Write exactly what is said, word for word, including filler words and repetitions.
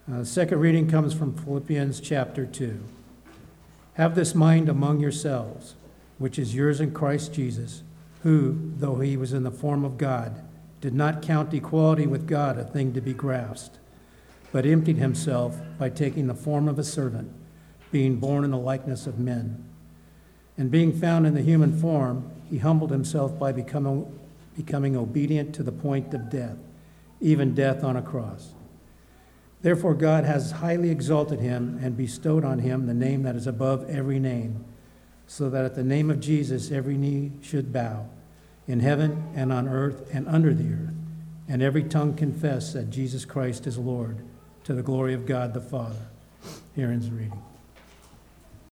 Uh, the second reading comes from Philippians chapter two. Have this mind among yourselves, which is yours in Christ Jesus, who, though he was in the form of God, did not count equality with God a thing to be grasped, but emptied himself by taking the form of a servant, being born in the likeness of men. And being found in the human form, he humbled himself by becoming, becoming obedient to the point of death, even death on a cross. Therefore God has highly exalted him and bestowed on him the name that is above every name, so that at the name of Jesus every knee should bow, in heaven and on earth and under the earth, and every tongue confess that Jesus Christ is Lord, to the glory of God the Father. Here ends the reading.